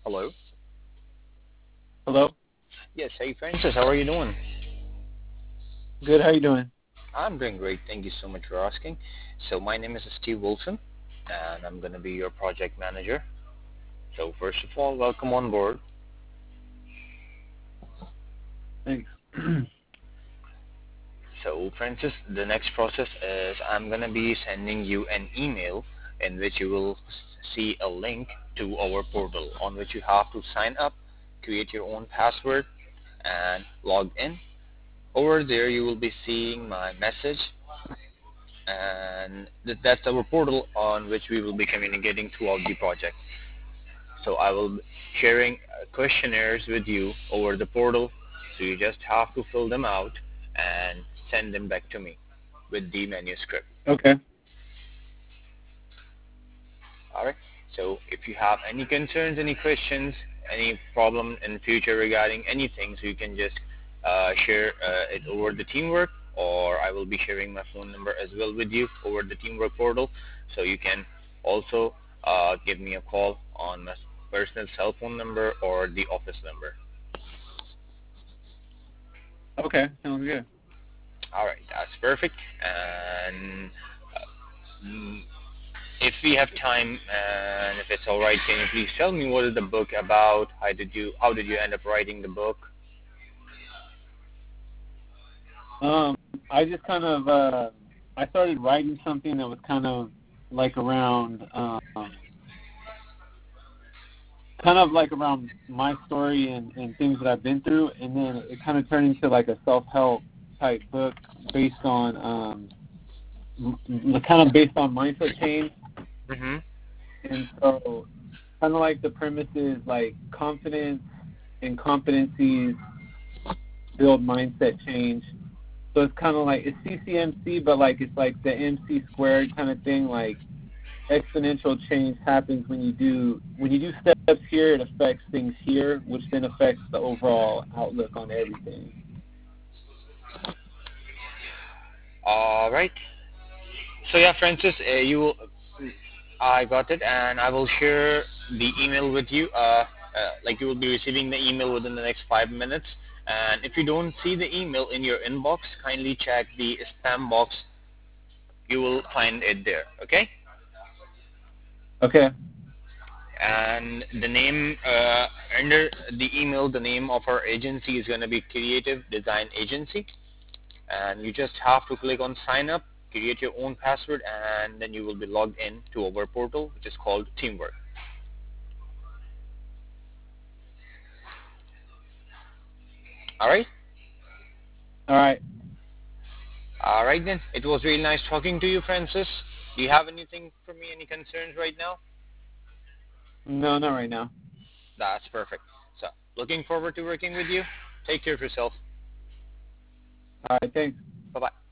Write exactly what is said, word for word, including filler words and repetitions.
Hello. Hello. Yes, hey Francis, how are you doing? Good. How you doing? I'm doing great. Thank you so much for asking. So my name is Steve Wilson, and I'm going to be your project manager. So first of all, welcome on board. Thanks. So Francis, the next process is I'm going to be sending you an email in which you will see a link to our portal on which you have to sign up, create your own password, and log in. Over there, you will be seeing my message, and th- that's our portal on which we will be communicating throughout the project. So I will be sharing uh, questionnaires with you over the portal. So you just have to fill them out and send them back to me with the manuscript. Okay. All right. So if you have any concerns, any questions, any problem in future regarding anything, so you can just uh, share uh, it over the teamwork, or I will be sharing my phone number as well with you over the teamwork portal. So you can also uh, give me a call on my personal cell phone number or the office number. Okay. Sounds good. All right, that's perfect. And uh, mm, if we have time and if it's all right, can you please tell me what is the book about? How did you how did you end up writing the book? Um, I just kind of uh, I started writing something that was kind of like around, um, kind of like around my story and, and things that I've been through, and then it kind of turned into like a self-help type book based on, um, m- kind of based on mindset change. Mhm. And so, kind of like the premise is like confidence and competencies build mindset change. So it's kind of like it's C C M C, but like it's like the M C squared kind of thing. Like exponential change happens when you do when you do steps here, it affects things here, which then affects the overall outlook on everything. All right. So yeah, Francis, uh, you will, I got it, and I will share the email with you. Uh, uh, like you will be receiving the email within the next five minutes. And if you don't see the email in your inbox, kindly check the spam box. You will find it there. Okay. Okay. And the name uh, under the email, the name of our agency is going to be Creative Design Agency, and you just have to click on sign up, create your own password, and then you will be logged in to our portal, which is called Teamwork. All right. All right. All right then. It was really nice talking to you, Francis. Do you have anything for me? Any concerns right now? No, not right now. That's perfect. So, looking forward to working with you. Take care of yourself. All right. Thanks. Bye bye.